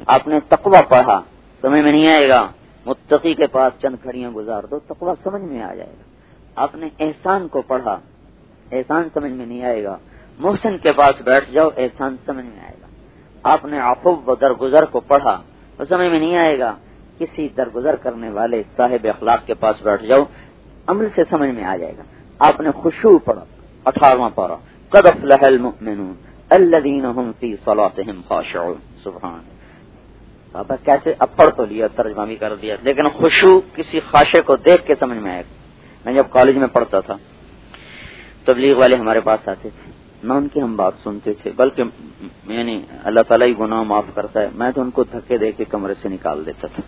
آپ نے تقویٰ پڑھا، سمجھ میں نہیں آئے گا، متقی کے پاس چند کھڑیاں گزار دو، تقویٰ سمجھ میں آ جائے گا۔ آپ نے احسان کو پڑھا، احسان سمجھ میں نہیں آئے گا، محسن کے پاس بیٹھ جاؤ، احسان سمجھ میں آئے گا۔ آپ نے عفو و درگزر کو پڑھا تو سمجھ میں نہیں آئے گا، کسی درگزر کرنے والے صاحب اخلاق کے پاس بیٹھ جاؤ، عمل سے سمجھ میں آ جائے گا۔ آپ نے خشوع پڑھا، 18واں پارہ، قد افلح المؤمنون الذین هم فی صلاتهم خاشعون، سبحان۔ بابا کیسے اب پڑھ تو لیا، ترجمہ بھی کر دیا، لیکن خشوع کسی خاشع کو دیکھ کے سمجھ میں آئے گا۔ میں جب کالج میں پڑھتا تھا، تبلیغ والے ہمارے پاس آتے تھے، نہ ان کی ہم بات سنتے تھے، بلکہ یعنی اللہ تعالیٰ ہی گناہ معاف کرتا ہے، میں تو ان کو دھکے دے کے کمرے سے نکال دیتا تھا۔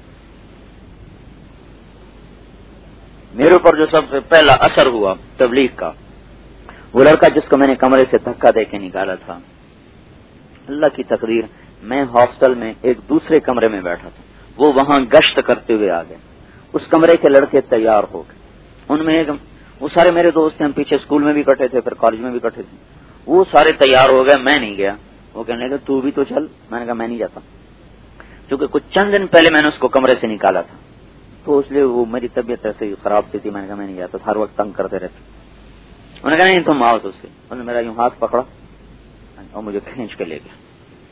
میرے اوپر جو سب سے پہلا اثر ہوا تبلیغ کا، وہ لڑکا جس کو میں نے کمرے سے دھکا دے کے نکالا تھا، اللہ کی تقدیر، میں ہاسٹل میں ایک دوسرے کمرے میں بیٹھا تھا، وہ وہاں گشت کرتے ہوئے آ گئے، اس کمرے کے لڑکے تیار ہو گئے، ان میں ایک وہ سارے میرے دوست ہیں، ہم پیچھے اسکول میں بھی کٹے تھے، پھر کالج میں بھی کٹے تھے، وہ سارے تیار ہو گئے، میں نہیں گیا۔ وہ کہنے لگے تو بھی تو چل، میں نے کہا میں نہیں جاتا، کیونکہ کچھ چند دن پہلے میں نے اس کو کمرے سے نکالا تھا، تو اس لیے وہ میری طبیعت ایسے ہی خراب تھی، میں نے کہا میں نہیں جاتا، ہر وقت تنگ کرتے رہتے۔ انہوں نے کہا نہیں تم آؤ، تو اس سے انہوں نے میرا یوں ہاتھ پکڑا اور مجھے کھینچ کے لے گیا۔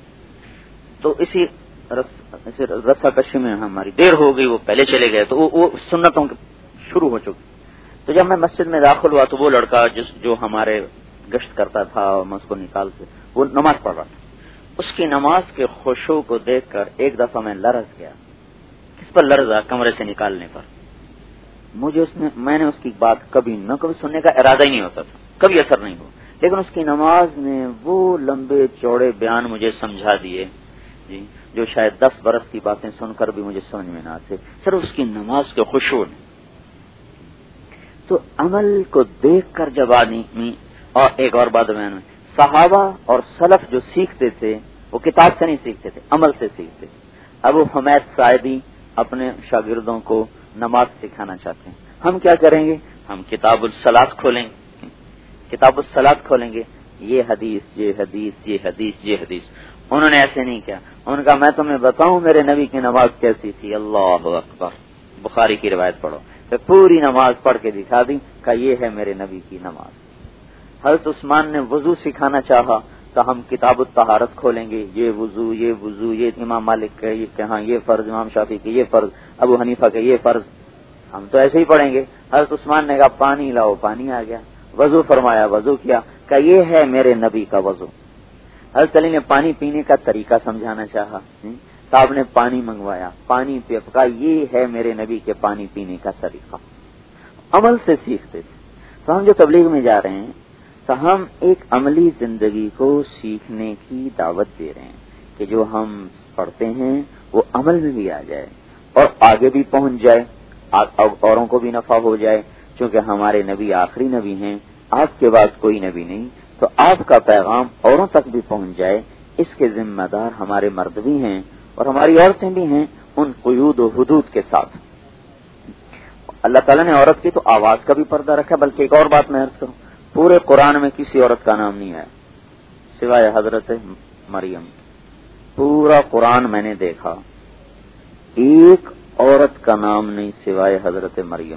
تو اسی رسا کشی میں ہماری دیر ہو گئی، وہ پہلے چلے گئے، تو وہ سنتوں شروع ہو چکی۔ تو جب میں مسجد میں داخل ہوا تو وہ لڑکا جو ہمارے گشت کرتا تھا، میں اس کو نکال کے وہ نماز پڑھ رہا تھا، اس کی نماز کے خشوع کو دیکھ کر ایک دفعہ میں لرز گیا۔ کس پر لرزا؟ کمرے سے نکالنے پر۔ مجھے میں نے اس کی بات کبھی سننے کا ارادہ ہی نہیں ہوتا تھا، کبھی اثر نہیں ہوا، لیکن اس کی نماز نے وہ لمبے چوڑے بیان مجھے سمجھا دیے جی، جو شاید 10 برس کی باتیں سن کر بھی مجھے سمجھ میں نہ آتے، صرف اس کی نماز کے خشوع نے۔ تو عمل کو دیکھ کر جب آدمی، اور ایک اور بات بیان میں، صحابہ اور سلف جو سیکھتے تھے وہ کتاب سے نہیں سیکھتے تھے، عمل سے سیکھتے تھے۔ ابو حمید ساعدی اپنے شاگردوں کو نماز سکھانا چاہتے ہیں، ہم کیا کریں گے؟ ہم کتاب الصلاۃ کھولیں گے، کتاب الصلاۃ کھولیں گے، یہ حدیث یہ حدیث یہ حدیث یہ حدیث۔ انہوں نے ایسے نہیں کیا، ان کا میں تمہیں بتاؤں میرے نبی کی نماز کیسی تھی، اللہ اکبر، بخاری کی روایت پڑھو، پھر پوری نماز پڑھ کے دکھا دی کہ یہ ہے میرے نبی کی نماز۔ حضرت عثمان نے وضو سکھانا چاہا تو ہم کتاب الطہارت کھولیں گے، یہ وضو یہ امام مالک کا یہ ہاں یہ فرض، امام شافعی کے یہ فرض، ابو حنیفہ کے یہ فرض، ہم تو ایسے ہی پڑھیں گے۔ حضرت عثمان نے کہا پانی لاؤ، پانی آ گیا، وضو فرمایا، وضو کیا، کہ یہ ہے میرے نبی کا وضو۔ حضرت علی نے پانی پینے کا طریقہ سمجھانا چاہا، صاحب نے پانی منگوایا، پانی پیا، کہا یہ ہے میرے نبی کے پانی پینے کا طریقہ۔ عمل سے سیکھتے تھے۔ تو ہم جو تبلیغ میں جا رہے ہیں تو ہم ایک عملی زندگی کو سیکھنے کی دعوت دے رہے ہیں کہ جو ہم پڑھتے ہیں وہ عمل میں بھی آ جائے اور آگے بھی پہنچ جائے، اوروں کو بھی نفع ہو جائے، چونکہ ہمارے نبی آخری نبی ہیں، آپ کے بعد کوئی نبی نہیں، تو آپ کا پیغام اوروں تک بھی پہنچ جائے، اس کے ذمہ دار ہمارے مرد بھی ہیں اور ہماری عورتیں بھی ہیں، ان قیود و حدود کے ساتھ۔ اللہ تعالیٰ نے عورت کی تو آواز کا بھی پردہ رکھا، بلکہ ایک اور بات میں عرض کروں، پورے قرآن میں کسی عورت کا نام نہیں آیا سوائے حضرت مریم۔ پورا قرآن میں نے دیکھا، ایک عورت کا نام نہیں سوائے حضرت مریم،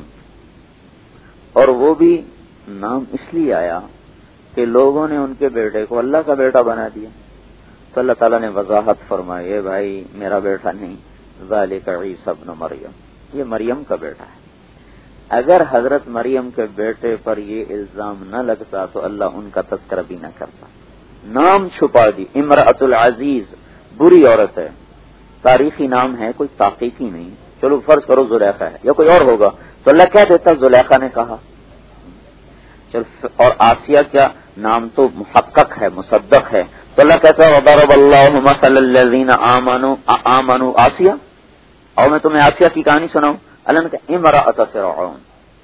اور وہ بھی نام اس لیے آیا کہ لوگوں نے ان کے بیٹے کو اللہ کا بیٹا بنا دیا، تو اللہ تعالیٰ نے وضاحت فرمائی، اے بھائی میرا بیٹا نہیں، ذالک عیسی ابن مریم، یہ مریم کا بیٹا ہے۔ اگر حضرت مریم کے بیٹے پر یہ الزام نہ لگتا تو اللہ ان کا تذکرہ بھی نہ کرتا، نام چھپا دی۔ امرأۃ العزیز بری عورت ہے، تاریخی نام ہے، کوئی تحقیقی نہیں، چلو فرض کرو زلیخا ہے یا کوئی اور ہوگا تو اللہ کہہ دیتا زلیخا نے کہا، چل، اور آسیہ کیا نام تو محقق ہے، مصدق ہے، تو اللہ کہتا ہے وضرب اللہ مثلا الذین آمنوا آسیہ، اور میں تمہیں آسیہ کی کہانی سناؤں، اللہ نے کہا امرأۃ فرعون،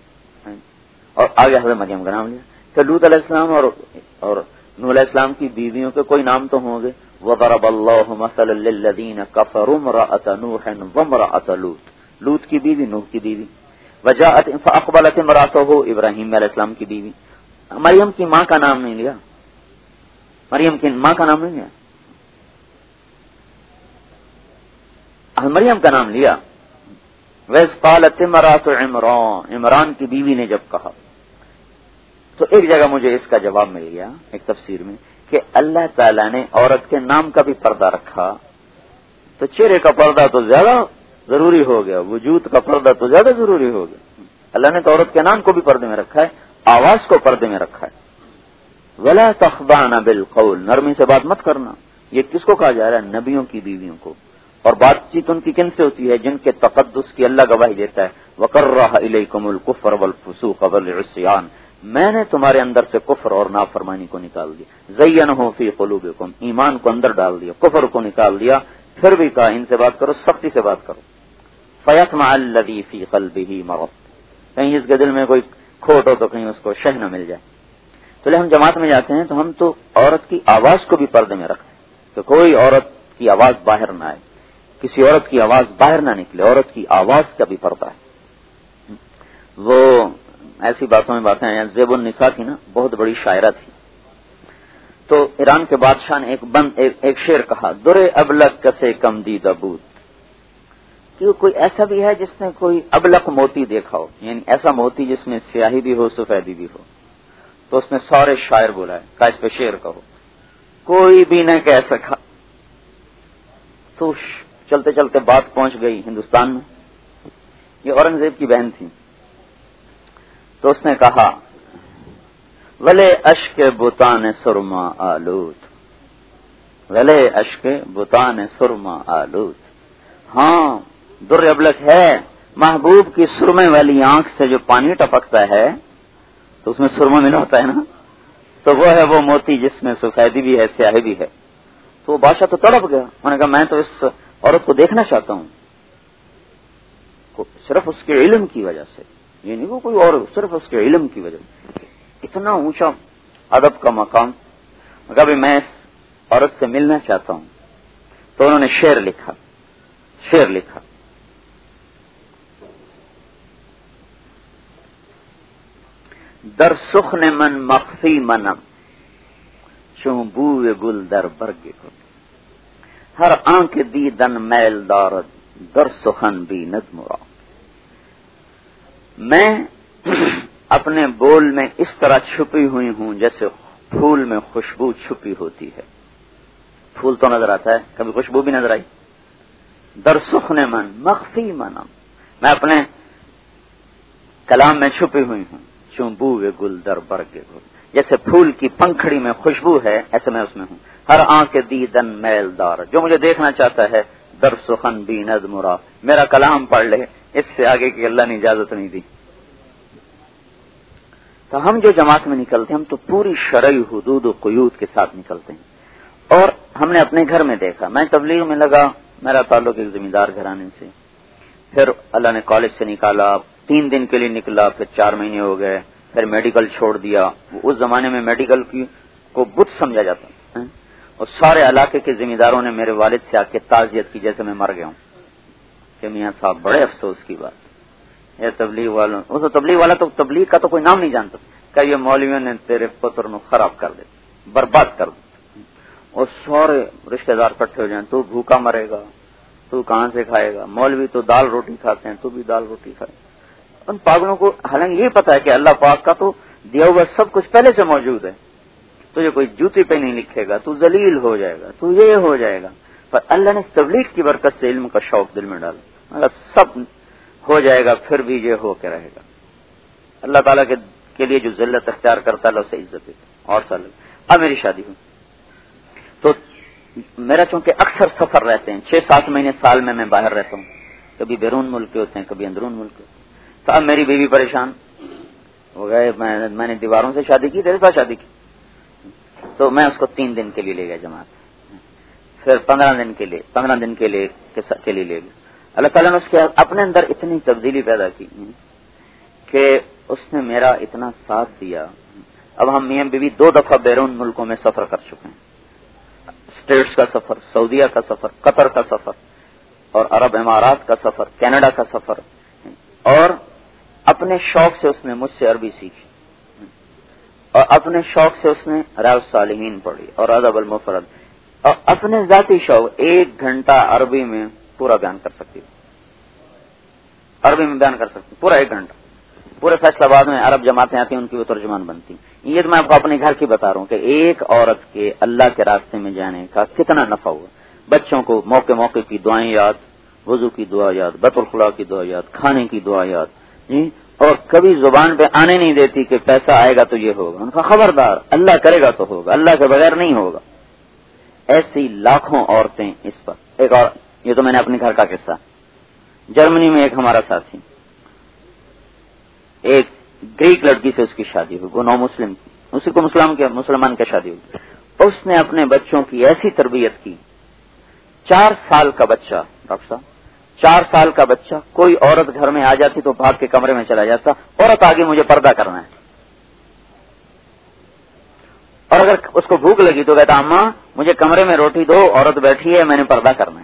اور آگے حضرت مریم کا نام لیا، پھر لوط علیہ السلام اور نوح علیہ السلام کی بیویوں کے کوئی نام تو ہوں گے، وضرب اللہ مثلا للذین کفروا امرأۃ نوح وامرأۃ لوط، لوط کی بیوی، نوح کی بیوی، وجاءت فاقبلت امرأته ابراہیم علیہ السلام کی بیوی۔ مریم کی ماں کا نام نہیں لیا، مریم کی ماں کا نام نہیں لیا، مریم کا نام لیا. وَإِذْ قَالَتِ امْرَأَتُ عِمْرَانَ، عمران کی بیوی نے جب کہا. تو ایک جگہ مجھے اس کا جواب مل گیا ایک تفسیر میں کہ اللہ تعالیٰ نے عورت کے نام کا بھی پردہ رکھا، تو چہرے کا پردہ تو زیادہ ضروری ہو گیا، وجود کا پردہ تو زیادہ ضروری ہو گیا. اللہ نے تو عورت کے نام کو بھی پردے میں رکھا ہے، آواز کو پردے میں رکھا ہے. وَلَا تَخْضَعْنَ بِالْقَوْلِ، نرمی سے بات مت کرنا. یہ کس کو کہا جا رہا ہے؟ نبیوں کی بیویوں کو. اور بات چیت ان کی کن سے ہوتی ہے؟ جن کے تقدس کی اللہ گواہی دیتا ہے. وَكَرَّهَ إِلَيْكُمُ الْكُفْرَ وَالْفُسُوقَ وَالْعِصْيَانَ، میں نے تمہارے اندر سے کفر اور نافرمانی کو نکال دیا. زَيَّنَهُ فِي قُلُوبِكُمْ، ایمان کو اندر ڈال دیا، کفر کو نکال دیا. پھر بھی کہا ان سے بات کرو، سختی سے بات کرو. فَيَطْمَعَ الَّذِي فِي قَلْبِهِ مَرَضٌ، کہیں اس کے دل میں کوئی کھوٹ ہو تو کہیں اس کو شہ نہ مل جائے. تو ہم جماعت میں جاتے ہیں تو ہم تو عورت کی آواز کو بھی پردے میں رکھتے ہیں کہ کوئی عورت کی آواز باہر نہ آئے، کسی عورت کی آواز باہر نہ نکلے. عورت کی آواز کا بھی پردہ ہے. وہ ایسی باتوں میں باتیں ہیں. زیب النساء تھی نا، بہت بڑی شاعرہ تھی. تو ایران کے بادشاہ نے ایک شعر کہا، درے ابلک کسے کم دید بود، کہ کوئی ایسا بھی ہے جس نے کوئی ابلک موتی دیکھا ہو، یعنی ایسا موتی جس میں سیاہی بھی ہو سفیدی بھی ہو. تو اس نے سارے شاعر بلائے، کہا اس پہ شعر کہو. کوئی بھی نہ کہہ سکا. تو چلتے چلتے بات پہنچ گئی ہندوستان میں. یہ اورنگزیب کی بہن تھی. تو اس نے کہا، ولے اشک بتان سرما آلود، ولے اشک بتان سرما آلود. ہاں در ابلک ہے، محبوب کی سرمے والی آنکھ سے جو پانی ٹپکتا ہے تو اس میں سرما ملا ہوتا ہے نا، تو وہ ہے وہ موتی جس میں سفیدی بھی ہے سیاہی بھی ہے. تو وہ بادشاہ تو تڑپ گیا. انہوں نے کہا میں تو اس عورت کو دیکھنا چاہتا ہوں، صرف اس کے علم کی وجہ سے، یہ نہیں وہ کوئی اور، صرف اس کے علم کی وجہ سے. اتنا اونچا ادب کا مقام. کبھی میں اس عورت سے ملنا چاہتا ہوں. تو انہوں نے شعر لکھا. در سخن من مخفی منم، چون بوئے گل در برگ گل، ہر آنکھ دیدن میل دارد، در سخن بیند مراد. میں اپنے بول میں اس طرح چھپی ہوئی ہوں جیسے پھول میں خوشبو چھپی ہوتی ہے. پھول تو نظر آتا ہے، کبھی خوشبو بھی نظر آئی. در سخن من مخفی منم، میں اپنے کلام میں چھپی ہوئی ہوں. چون بوئے گل در برگ گل، جیسے پھول کی پنکھڑی میں خوشبو ہے ایسے میں اس میں ہوں. ہر آنکھ دیدن میل دار، جو مجھے دیکھنا چاہتا ہے در سخن بیند مرا، میرا کلام پڑھ لے، اس سے آگے کی اللہ نے اجازت نہیں دی. تو ہم جو جماعت میں نکلتے ہیں ہم تو پوری شرعی حدود و قیود کے ساتھ نکلتے ہیں. اور ہم نے اپنے گھر میں دیکھا، میں تبلیغ میں لگا، میرا تعلق ایک زمیندار گھرانے سے. پھر اللہ نے کالج سے نکالا، 3 دن کے لیے نکلا، پھر 4 مہینے ہو گئے، پھر میڈیکل چھوڑ دیا. اس زمانے میں میڈیکل کو بت سمجھا جاتا ہے. اور سارے علاقے کے زمینداروں نے میرے والد سے آ کے تعزیت کی جیسے میں مر گیا ہوں کہ میاں صاحب بڑے افسوس کی بات، یہ تبلیغ والوں، وہ تو تبلیغ والا تو تبلیغ کا تو کوئی نام نہیں جانتا، کہ یہ مولویوں نے تیرے پتر نو خراب کر دے، برباد کر دے. اور سارے رشتہ دار اکٹھے ہو جائیں، تو بھوکا مرے گا، تو کہاں سے کھائے گا، مولوی تو دال روٹی کھاتے ہیں، تو بھی دال روٹی کھائے. ان پاگلوں کو حالانکہ یہ پتا ہے کہ اللہ پاک کا تو دیا ہوا سب کچھ پہلے سے موجود ہے. تجھے کوئی جوتی پہ نہیں لکھے گا، تو ذلیل ہو جائے گا، تو یہ ہو جائے گا. پر اللہ نے تبلیغ کی برکت سے علم کا شوق دل میں ڈالا، اگر سب ہو جائے گا پھر بھی یہ ہو کے رہے گا. اللہ تعالیٰ کے لیے جو ذلت اختیار کرتا ہے اللہ اسے عزت دیتا. اور سال اب میری شادی ہوئی تو میرا چونکہ اکثر سفر رہتے ہیں، 6-7 مہینے سال میں باہر رہتا ہوں، کبھی بیرون ملک کے ہوتے ہیں کبھی اندرون ملک کے. تو اب میری بیوی پریشان ہو گئے، میں نے دیواروں سے شادی کی، تیرے ساتھ شادی کی. تو میں اس کو 3 دن کے لیے لے گیا جماعت، پھر 15 دن کے لیے لے گیا. اللہ تعالیٰ نے اس کے اپنے اندر اتنی تبدیلی پیدا کی کہ اس نے میرا اتنا ساتھ دیا. اب ہم میاں بیوی 2 دفعہ بیرون ملکوں میں سفر کر چکے ہیں، اسٹیٹس کا سفر، سعودیہ کا سفر، قطر کا سفر، اور عرب امارات کا سفر، کینیڈا کا سفر. اور اپنے شوق سے اس نے مجھ سے عربی سیکھی، اور اپنے شوق سے اس نے ریاض الصالحین پڑھی اور ادب المفرد، اور اپنے ذاتی شوق 1 گھنٹہ عربی میں پورا بیان کر سکتی ہوں، عربی میں بیان کر سکتی ہوں پورا 1 گھنٹہ. پورے فیصل آباد میں عرب جماعتیں آتی ہیں، ان کی وہ ترجمان بنتی ہیں. یہ تو میں آپ کو اپنے گھر کی بتا رہا ہوں کہ ایک عورت کے اللہ کے راستے میں جانے کا کتنا نفع ہوا. بچوں کو موقع موقع کی دعائیں یاد، وضو کی دعا یاد، بیت الخلاء کی دعا یاد، کھانے کی دعا یاد، اور کبھی زبان پہ آنے نہیں دیتی کہ پیسہ آئے گا تو یہ ہوگا. ان کا خبردار، اللہ کرے گا تو ہوگا، اللہ کے بغیر نہیں ہوگا. ایسی لاکھوں عورتیں اس پر. ایک اور، یہ تو میں نے اپنے گھر کا قصہ. جرمنی میں ایک ہمارا ساتھی، ایک گریک لڑکی سے اس کی شادی ہوئی، وہ نو مسلم تھی، اسی کو مسلمان کی شادی ہوئی. اس نے اپنے بچوں کی ایسی تربیت کی. 4 سال کا بچہ، ڈاکٹر صاحب 4 سال کا بچہ، کوئی عورت گھر میں آ جاتی تو بھاگ کے کمرے میں چلا جاتا، عورت آگے مجھے پردہ کرنا ہے. اور اگر اس کو بھوک لگی تو کہتا اماں مجھے کمرے میں روٹی دو، عورت بیٹھی ہے میں نے پردہ کرنا ہے.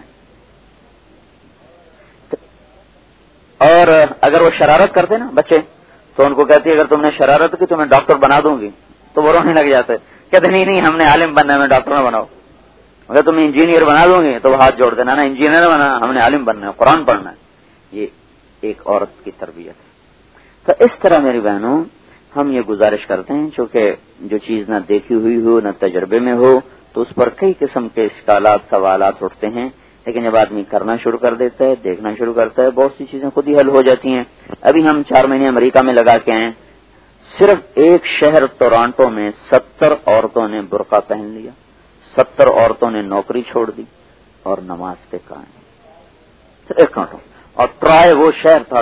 اور اگر وہ شرارت کرتے نا بچے تو ان کو کہتی ہے اگر تم نے شرارت کی تو میں ڈاکٹر بنا دوں گی، تو وہ رونے لگ جاتے. کہتے نہیں ہم نے عالم بننا ہے، میں ڈاکٹر نہ بناؤ. اگر تم انجینئر بنا دوں گی تو وہ ہاتھ جوڑ دینا، نا انجینئر بنا، ہم نے عالم بننا ہے، قرآن پڑھنا ہے. یہ ایک عورت کی تربیت ہے. تو اس طرح میری بہنوں ہم یہ گزارش کرتے ہیں، چونکہ جو چیز نہ دیکھی ہوئی ہو نہ تجربے میں ہو تو اس پر کئی قسم کے اشکالات سوالات اٹھتے ہیں. لیکن جب آدمی کرنا شروع کر دیتا ہے، دیکھنا شروع کرتا ہے، بہت سی چیزیں خود ہی حل ہو جاتی ہیں. ابھی ہم 4 مہینے امریکہ میں لگا کے آئے، صرف ایک شہر ٹورانٹو میں 70 عورتوں نے برقع پہن لیا، 70 عورتوں نے نوکری چھوڑ دی اور نماز پہ قائم. ایک منٹ. اور ٹرائے وہ شہر تھا،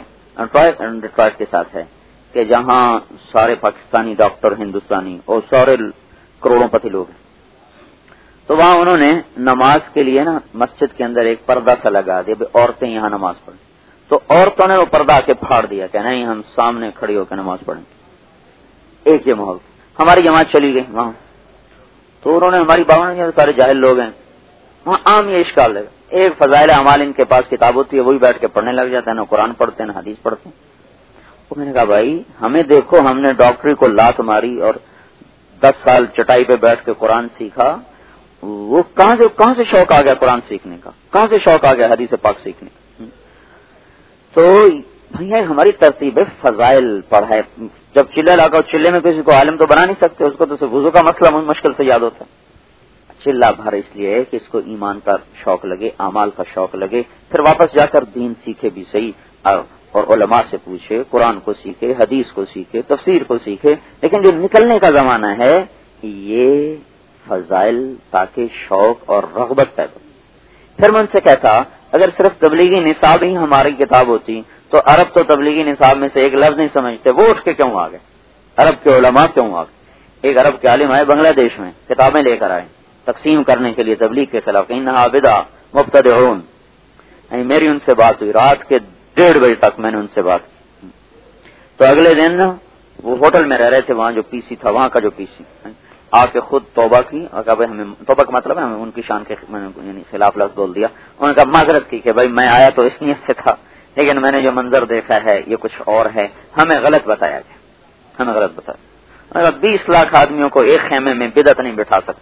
ٹرائے کے ساتھ ہے کہ جہاں سارے پاکستانی ڈاکٹر، ہندوستانی اور سارے کروڑوں پتی لوگ ہیں. تو وہاں انہوں نے نماز کے لیے نا مسجد کے اندر ایک پردہ سا لگا دیا، عورتیں یہاں نماز پڑھیں. تو عورتوں نے وہ پردہ کے پھاڑ دیا کہ نہیں ہم سامنے کھڑی ہو کے نماز پڑھیں. ایک یہ ماحول. ہماری جماعت چلی گئی وہاں، تو انہوں نے ہماری باون سارے جاہل لوگ ہیں وہاں عام یہ اشکال لگا. ایک فضائل اعمال ان کے پاس کتاب ہوتی ہے، وہی بیٹھ کے پڑھنے لگ جاتے ہیں، نہ قرآن پڑھتے ہیں نہ حدیث پڑھتے ہیں. تو میں نے کہا بھائی ہمیں دیکھو، ہم نے ڈاکٹری کو لات ماری اور 10 سال چٹائی پہ بیٹھ کے قرآن سیکھا. وہ کہاں سے شوق آ گیا قرآن سیکھنے کا، کہاں سے شوق آ گیا حدیث پاک سیکھنے کا. تو بھیا ہماری ترتیب ہے فضائل پڑھائے. جب چلے لگا چلے میں کسی کو عالم تو بنا نہیں سکتے، اس کو تو صرف وضو کا مسئلہ مشکل سے یاد ہوتا ہے. چلا بھر اس لیے ہے کہ اس کو ایمان کا شوق لگے، اعمال کا شوق لگے، پھر واپس جا کر دین سیکھے بھی صحیح، اور علماء سے پوچھے، قرآن کو سیکھے، حدیث کو سیکھے، تفسیر کو سیکھے. لیکن جو نکلنے کا زمانہ ہے یہ فضائل تاکہ شوق اور رغبت پیدا. پھر میں ان سے کہتا اگر صرف تبلیغی نصاب ہی ہماری کتاب ہوتی تو عرب تو تبلیغی نصاب میں سے ایک لفظ نہیں سمجھتے، وہ اٹھ کے کیوں آ گئے؟ عرب کے علماء کیوں آ گئے؟ ایک عرب کے عالم آئے بنگلہ دیش میں، کتابیں لے کر آئے تقسیم کرنے کے لیے تبلیغ کے خلاف، انہا بدع مبتدعون. میری ان سے بات ہوئی رات کے 1:30 بجے تک میں نے ان سے بات کی. تو اگلے دن وہ ہوٹل میں رہ رہے تھے، وہاں جو پی سی تھا، وہاں کا جو پی سی آ کے خود توبہ کی اور کہا بھائی ہمیں توبہ کا مطلب ہے ہمیں ان کی شان کے یعنی خلاف لفظ بول دیا. انہوں نے کہا معذرت کی کہ بھائی میں آیا تو اس نیت سے تھا، لیکن میں نے جو منظر دیکھا ہے یہ کچھ اور ہے، ہمیں غلط بتایا گیا، ہمیں غلط بتایا. 20 لاکھ آدمیوں کو ایک خیمے میں بدعت نہیں بٹھا سکتے.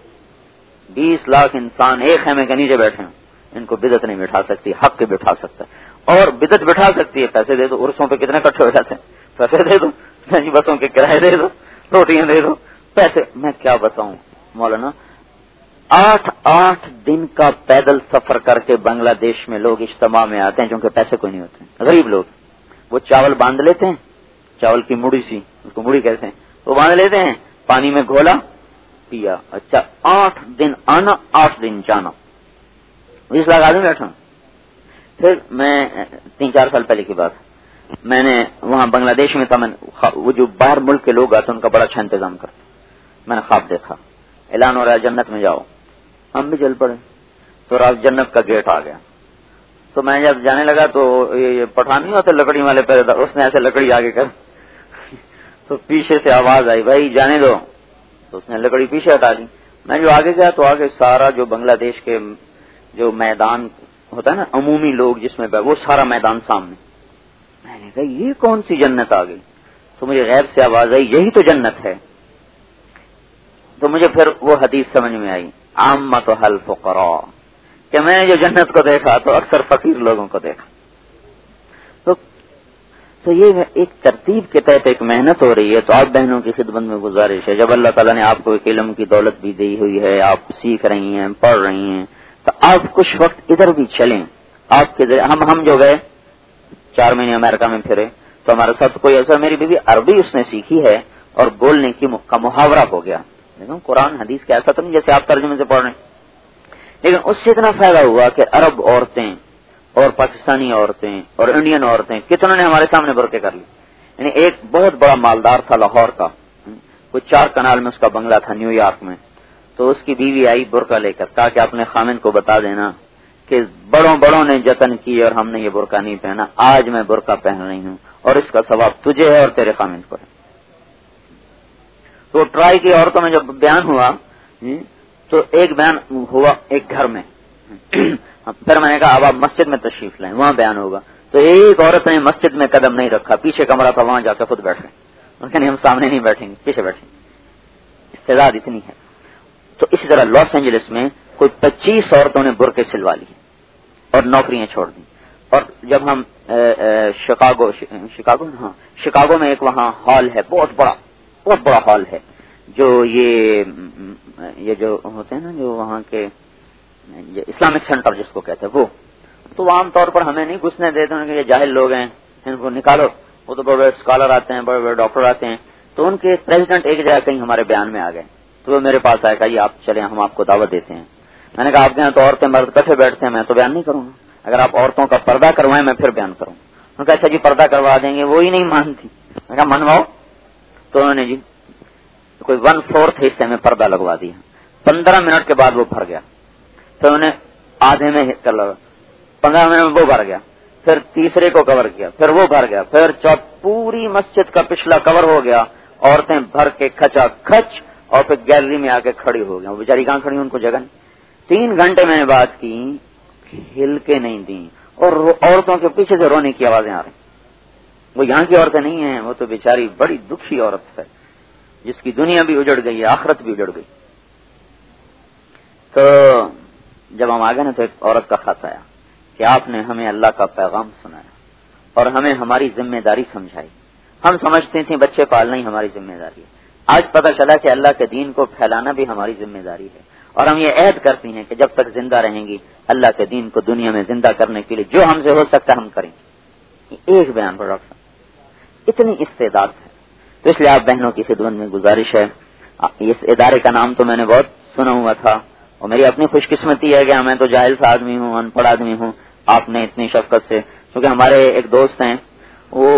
20 لاکھ انسان ایک خیمے کے نیچے بیٹھے ہیں، ان کو بدعت نہیں بٹھا سکتی، حق کے بٹھا سکتا ہے. اور بدعت بٹھا سکتی ہے، پیسے دے دو. عرسوں پہ کتنے اکٹھے ہو جاتے ہیں، پیسے دے دو، بسوں کے کرایے دے دو، روٹیاں دے دو، پیسے. میں کیا بتاؤں مولانا، 8 دن کا پیدل سفر کر کے بنگلہ دیش میں لوگ اجتماع میں آتے ہیں، کیونکہ پیسے کوئی نہیں ہوتے ہیں، غریب لوگ. وہ چاول باندھ لیتے ہیں، چاول کی مڑی سی، اس کو مڑی کہتے ہیں، وہ باندھ لیتے ہیں، پانی میں گھولا پیا. اچھا 8 دن آنا 8 دن جانا، 20 لاکھ آدمی بیٹھا. پھر میں 3-4 سال پہلے کی بات، میں نے وہاں بنگلہ دیش میں تھا، وہ جو باہر ملک کے لوگ آتے ان کا بڑا اچھا انتظام کرتے. میں نے خواب دیکھا اعلان ہو رہا ہے جنت میں جاؤ، ہم بھی چل پڑے. تو رات جنت کا گیٹ آ گیا. تو میں جب جانے لگا تو یہ پٹھان نہیں ہوتے لکڑی والے پہلے، اس نے ایسے لکڑی آگے کر، تو پیچھے سے آواز آئی بھائی جانے دو. تو اس نے لکڑی پیچھے ہٹا دی. میں جو آگے گیا تو آگے سارا جو بنگلہ دیش کے جو میدان ہوتا ہے نا عمومی لوگ جس میں وہ سارا میدان سامنے. میں نے کہا یہ کون سی جنت آ گئی؟ تو مجھے غیر سے آواز آئی یہی تو جنت ہے. تو مجھے پھر وہ حدیث سمجھ میں آئی، عامۃ الفقراء، کہ میں نے جو جنت کو دیکھا تو اکثر فقیر لوگوں کو دیکھا. تو یہ ایک ترتیب کے تحت ایک محنت ہو رہی ہے. تو آپ بہنوں کی خدمت میں گزارش ہے، جب اللہ تعالیٰ نے آپ کو ایک علم کی دولت بھی دی ہوئی ہے، آپ سیکھ رہی ہیں، پڑھ رہی ہیں، تو آپ کچھ وقت ادھر بھی چلیں. آپ کے ہم جو گئے 4 مہینے امریکہ میں پھرے تو ہمارے ساتھ کوئی ایسا، میری بیوی عربی اس نے سیکھی ہے اور بولنے کا محاورہ ہو گیا. لیکن قرآن حدیث کا ایسا تو نہیں جیسے آپ ترجمے سے پڑھ رہے ہیں، لیکن اس سے اتنا فائدہ ہوا کہ عرب عورتیں اور پاکستانی عورتیں اور انڈین عورتیں کتنوں نے ہمارے سامنے برقعے کر لی. یعنی ایک بہت بڑا مالدار تھا لاہور کا، کوئی 4 کنال میں اس کا بنگلہ تھا نیو یارک میں. تو اس کی بیوی آئی برقع لے کر، کہا کہ اپنے خامن کو بتا دینا کہ بڑوں نے جتن کی اور ہم نے یہ برقع نہیں پہنا، آج میں برقع پہن رہی ہوں اور اس کا ثواب تجھے ہے اور تیرے خامن کو ہے. تو ٹرائی کی عورتوں میں جب بیان ہوا تو ایک بیان ہوا ایک گھر میں. پھر میں نے کہا اب آپ مسجد میں تشریف لائیں، وہاں بیان ہوگا. تو ایک عورت نے مسجد میں قدم نہیں رکھا، پیچھے کمرہ تھا، وہاں جا کے خود بیٹھ گئے. ان کے نہیں، ہم سامنے نہیں بیٹھیں گے، پیچھے بیٹھیں گے. استعداد اتنی ہے. تو اسی طرح لاس اینجلس میں کوئی 25 عورتوں نے برقعے سلوا لی اور نوکریاں چھوڑ دی. اور جب ہم شکاگو میں ایک وہاں ہال ہے، بہت بڑا ہال ہے، جو یہ جو ہوتے ہیں نا، جو وہاں کے اسلامک سینٹر جس کو کہتے ہیں وہ، تو عام طور پر ہمیں نہیں گھسنے دیتے ہیں کہ یہ جاہل لوگ ہیں، ان کو نکالو. وہ تو بڑے بڑے اسکالر آتے ہیں، بڑے بڑے ڈاکٹر آتے ہیں. تو ان کے پریزیڈنٹ ایک جگہ کہیں ہمارے بیان میں آ گئے، تو وہ میرے پاس آئے، کہا یہ آپ چلیں، ہم آپ کو دعوت دیتے ہیں. میں نے کہا آپ کے یہاں تو عورتیں مرد کٹھے بیٹھتے ہیں، میں تو بیان نہیں کروں گا. اگر آپ عورتوں کا پردہ کروائیں میں پھر بیان کروں. انہوں نے کہا اچھا جی پردہ کروا دیں گے. وہی نہیں مانتی. میں کہا منواؤ. تو انہوں نے جی کوئی 1/4 حصے میں پردہ لگوا دیا. 15 منٹ کے بعد وہ بھر گیا. پھر انہوں نے آدھے میں کر لگا، 15 منٹ میں وہ بھر گیا. پھر تیسرے کو کور کیا، پھر وہ بھر گیا، پھر پوری مسجد کا پچھلا کور ہو گیا. عورتیں بھر کے کھچا کھچ اور پھر گیلری میں آ کے کھڑی ہو گئی. وہ بیچاری کہاں کھڑی، ان کو جگہ نہیں. 3 گھنٹے میں نے بات کی، ہل کے نہیں دی. اور عورتوں کے پیچھے سے رونے کی آوازیں آ رہی. وہ یہاں کی عورتیں نہیں ہیں، وہ تو بیچاری بڑی دکھی عورت ہے جس کی دنیا بھی اجڑ گئی، آخرت بھی اجڑ گئی. تو جب ہم آگے نا تو ایک عورت کا خط آیا کہ آپ نے ہمیں اللہ کا پیغام سنایا اور ہمیں ہماری ذمہ داری سمجھائی. ہم سمجھتے تھے بچے پالنا ہی ہماری ذمہ داری ہے. آج پتہ چلا کہ اللہ کے دین کو پھیلانا بھی ہماری ذمہ داری ہے. اور ہم یہ عہد کرتی ہیں کہ جب تک زندہ رہیں گی اللہ کے دین کو دنیا میں زندہ کرنے کے لیے جو ہم سے ہو سکتا ہے ہم کریں گے. ایک بیان پر ڈاکٹر صاحب اتنی استعداد ہے. تو اس لیے آپ بہنوں کی خدمت میں گزارش ہے. اس ادارے کا نام تو میں نے بہت سنا ہوا تھا اور میری اپنی خوش قسمتی ہے کہ میں تو جاہل سا آدمی ہوں، ان پڑھ آدمی ہوں. آپ نے اتنی شفقت سے، کیونکہ ہمارے ایک دوست ہیں وہ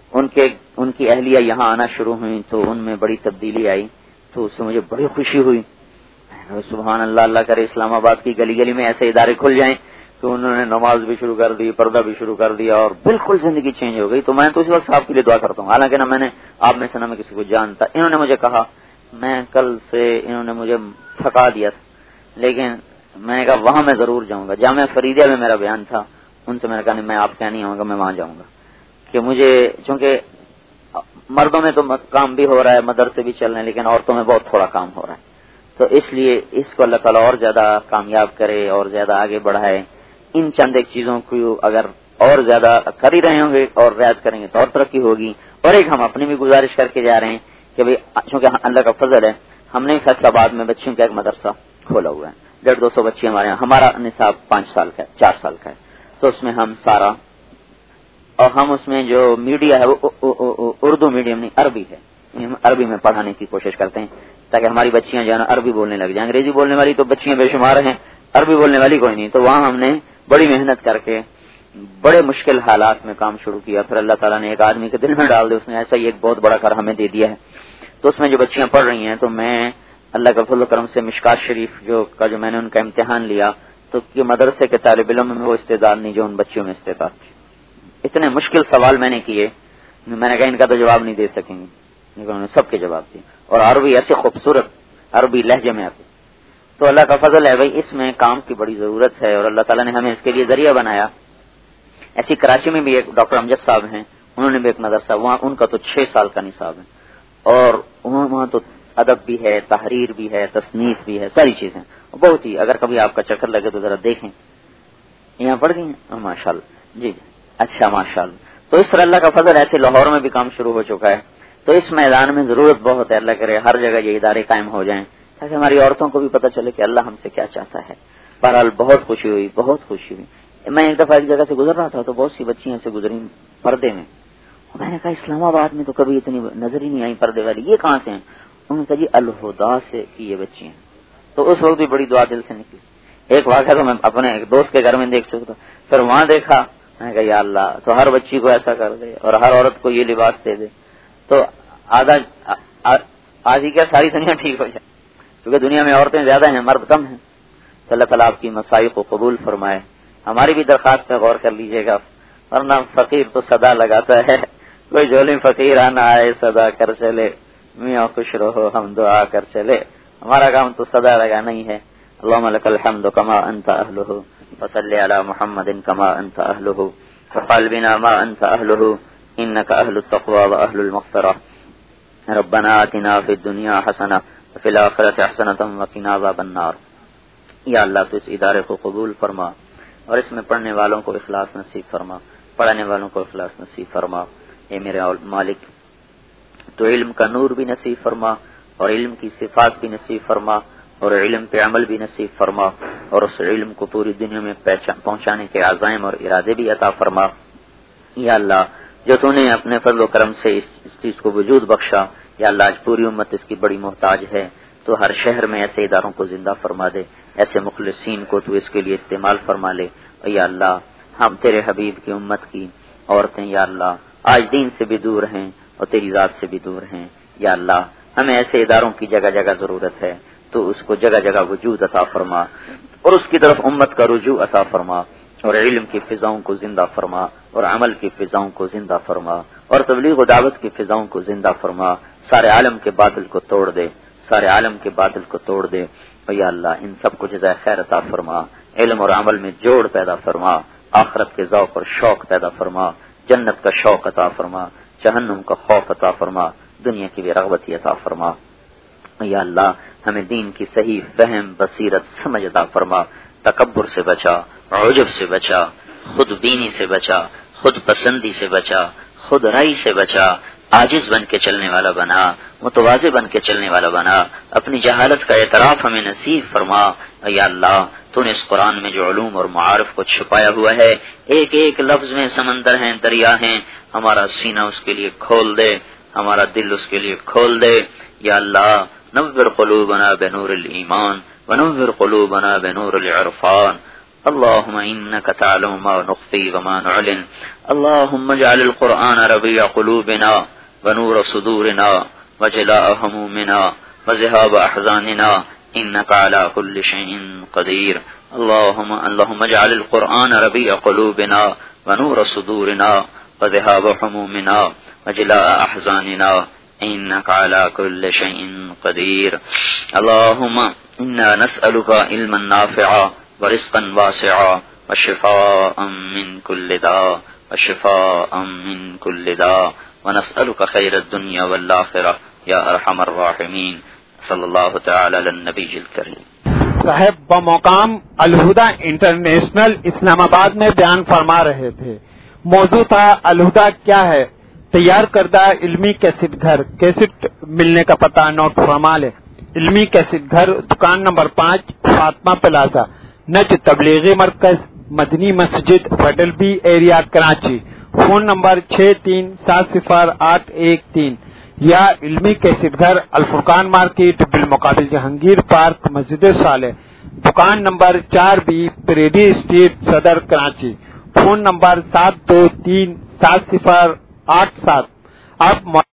ان کی اہلیہ یہاں آنا شروع ہوئی تو ان میں بڑی تبدیلی آئی. تو اس سے مجھے بڑی خوشی ہوئی. سبحان اللہ، اللہ کرے اسلام آباد کی گلی گلی میں ایسے ادارے کھل جائیں. تو انہوں نے نماز بھی شروع کر دی، پردہ بھی شروع کر دیا اور بالکل زندگی چینج ہو گئی. تو میں تو اس وقت صاحب کے لیے دعا کرتا ہوں. حالانکہ نہ میں نے آپ میں سے نہ میں کسی کو جانتا. انہوں نے مجھے کہا، میں کل سے انہوں نے مجھے تھکا دیا تھا، لیکن میں نے کہا وہاں میں ضرور جاؤں گا. جامعہ فریدیہ میں میرا بیان تھا، ان سے میں نے کہا نہیں میں آپ کے نہیں آؤں گا، میں وہاں جاؤں گا. کہ مجھے چونکہ مردوں میں تو کام بھی ہو رہا ہے، مدرسے بھی چل رہے ہیں، لیکن عورتوں میں بہت تھوڑا کام ہو رہا ہے. تو اس لیے اس کو اللہ تعالیٰ اور زیادہ کامیاب کرے اور زیادہ آگے بڑھائے. ان چند ایک چیزوں کو اگر اور زیادہ کر ہی رہے ہوں گے اور رعایت کریں گے تو اور ترقی ہوگی. اور ایک ہم اپنی بھی گزارش کر کے جا رہے ہیں کہ بھئی چونکہ اللہ کا فضل ہے، ہم نے فیصلہ آباد میں بچیوں کا ایک مدرسہ کھولا ہوا ہے. 150-200 بچی ہمارے یہاں. ہمارا نصاب 5 سال کا ہے، 4 سال کا ہے. تو اس میں ہم سارا، اور ہم اس میں جو میڈیا ہے وہ اردو میڈیم نہیں عربی ہے. ہم عربی میں پڑھانے کی کوشش کرتے ہیں تاکہ ہماری بچیاں جو ہے نا عربی بولنے لگ جائیں. انگریزی بولنے والی تو بچیاں بے شمار ہیں، عربی بولنے والی کوئی نہیں. تو وہاں ہم نے بڑی محنت کر کے بڑے مشکل حالات میں کام شروع کیا. پھر اللہ تعالیٰ نے ایک آدمی کے دل میں ڈال دیا، اس نے ایسا ہی ایک بہت بڑا گھر ہمیں دے دیا ہے. تو اس میں جو بچیاں پڑھ رہی ہیں، تو میں اللہ کا فضل و کرم سے مشکات شریف جو میں نے ان کا امتحان لیا تو یہ مدرسے کے طالب علم میں وہ استعداد نہیں جو ان بچیوں میں استعداد تھی. اتنے مشکل سوال میں نے کیے، میں نے کہا ان کا تو جواب نہیں دے سکیں گے، لیکن انہوں نے سب کے جواب دیے. اور عربی ایسی خوبصورت عربی لہجے میں آتی. تو اللہ کا فضل ہے بھائی، اس میں کام کی بڑی ضرورت ہے اور اللہ تعالیٰ نے ہمیں اس کے لیے ذریعہ بنایا. ایسی کراچی میں بھی ایک ڈاکٹر امجد صاحب ہیں، انہوں نے بھی ایک مدرسہ، وہاں ان کا تو 6 سال کا نصاب ہے اور وہاں تو ادب بھی ہے، تحریر بھی ہے، تصنیف بھی ہے، ساری چیزیں بہت ہی. اگر کبھی آپ کا چکر لگے تو ذرا دیکھیں. یہاں پڑھ گئی ہیں ماشاء اللہ. جی اچھا ماشاء اللہ. تو اس طرح اللہ کا فضل ایسے لاہور میں بھی کام شروع ہو چکا ہے. تو اس میدان میں ضرورت بہت ہے، اللہ کرے ہر جگہ یہ ادارے قائم ہو جائیں تاکہ ہماری عورتوں کو بھی پتہ چلے کہ اللہ ہم سے کیا چاہتا ہے. بہرحال بہت خوشی ہوئی، بہت خوشی ہوئی. میں ایک دفعہ ایک جگہ سے گزر رہا تھا تو بہت سی بچیاں سے گزری پردے میں. میں نے کہا اسلام آباد میں تو کبھی اتنی نظر ہی نہیں آئی پردے والی، یہ کہاں سے ہیں؟ انہوں نے کہا جی الہدا سے کی یہ بچی ہیں. تو اس وقت بھی بڑی دعا دل سے نکلی. ایک واقعہ تو میں اپنے ایک دوست کے گھر میں دیکھ چکا تھا، پھر وہاں دیکھا، میں نے کہا یا اللہ تو ہر بچی کو ایسا کر دے اور ہر عورت کو یہ لباس دے دے تو آج ہی کیا ساری دنیا ٹھیک ہو جائے. کیونکہ دنیا میں عورتیں زیادہ ہیں، مرد کم ہیں. تو اللہ تعالیٰ آپ کی مسائل کو قبول فرمائے. ہماری بھی درخواست پہ غور کر لیجیے گا، ورنہ فقیر تو صدا لگاتا ہے، کوئی جھولی فقیر آنا آئے صدا کر چلے، میاں خوش رہو ہم دعا کر چلے. ہمارا کام تو صدا لگانا ہی ہے. اللهم لك الحمد كما انت اهله وصل على محمد كما انت اهله وقال بنا ما انت اهله انك اهل التقوى واهل المغفرة. ربنا آتنا في الدنيا حسنة وفي الآخرة حسنة وقنا عذاب النار. یا اللہ تو اس ادارے کو قبول فرما اور اس میں پڑھنے والوں کو اخلاص نصیب فرما، پڑھانے والوں کو اخلاص نصیب فرما. اے میرے مالک تو علم کا نور بھی نصیب فرما اور علم کی صفات بھی نصیب فرما اور علم پہ عمل بھی نصیب فرما اور اس علم کو پوری دنیا میں پہنچانے کے عزائم اور ارادے بھی عطا فرما. یا اللہ جو تو نے اپنے فضل و کرم سے اس چیز کو وجود بخشا، یا اللہ آج پوری امت اس کی بڑی محتاج ہے. تو ہر شہر میں ایسے اداروں کو زندہ فرما دے، ایسے مخلصین کو تو اس کے لیے استعمال فرما لے. اور یا اللہ ہم تیرے حبیب کی امت کی عورتیں یا اللہ آج دین سے بھی دور ہیں اور تیری ذات سے بھی دور ہیں. یا اللہ ہمیں ایسے اداروں کی جگہ جگہ ضرورت ہے، تو اس کو جگہ جگہ وجود عطا فرما اور اس کی طرف امت کا رجوع عطا فرما اور علم کی فضاؤں کو زندہ فرما اور عمل کی فضاؤں کو زندہ فرما اور تبلیغ و دعوت کی فضاؤں کو زندہ فرما. سارے عالم کے باطل کو توڑ دے، سارے عالم کے باطل کو توڑ دے. اور یا اللہ ان سب کو جزائے خیر عطا فرما، علم اور عمل میں جوڑ پیدا فرما، آخرت کے ذوق اور شوق پیدا فرما، جنت کا شوق عطا فرما، جہنم کا خوف عطا فرما، دنیا کی بے رغبتی عطا فرما. یا اللہ ہمیں دین کی صحیح فہم بصیرت سمجھ عطا فرما، تکبر سے بچا، عجب سے بچا، خود بینی سے بچا، خود پسندی سے بچا، خود رائی سے بچا، عاجز بن کے چلنے والا بنا، متواضع بن کے چلنے والا بنا. اپنی جہالت کا اعتراف ہمیں نصیب فرما. یا اللہ تو نے اس قرآن میں جو علوم اور معارف کو چھپایا ہوا ہے، ایک ایک لفظ میں سمندر ہیں، دریا ہیں. ہمارا سینہ اس کے لیے کھول دے، ہمارا دل اس کے لیے کھول دے. یا اللہ نور قلوبنا بنور الایمان ونور قلوبنا بنور العرفان. اللهم انك تعلم ما نخفي وما نعلن. اللهم اجعل القرآن ربيع قلوبنا ونور صدورنا وجلاء همومنا وذهاب احزاننا انك على كل شيء قدير. اللهم اجعل القرآن ربيع قلوبنا ونور صدورنا وذهاب همومنا وجلاء احزاننا انك على كل شيء قدير. اللهم انا نسألك علما نافعا ورزقا واسعا وشفاء من كل داء وشفاء من كل داء ونسألك خير الدنيا والآخرة يا أرحم الراحمين. صلی اللہ تعالی علی النبی الکریم. صاحب بمقام الہدا انٹرنیشنل اسلام آباد میں بیان فرما رہے تھے. موضوع تھا الہدا کیا ہے، تیار کردہ علمی کیسٹ گھر. کیسٹ ملنے کا پتہ نوٹ فرما لے. علمی کیسٹ گھر، دکان نمبر 5، فاطمہ پلازا، نج تبلیغی مرکز، مدنی مسجد، Federal B area, Karachi. Phone number 63700813 یا علمی کیسٹ گھر، الفرقان مارکیٹ، بالمقابل جہانگیر پارک، مسجد صالح، دکان نمبر 4B، پریڈی اسٹریٹ، صدر، کراچی. Phone number 72370887. آپ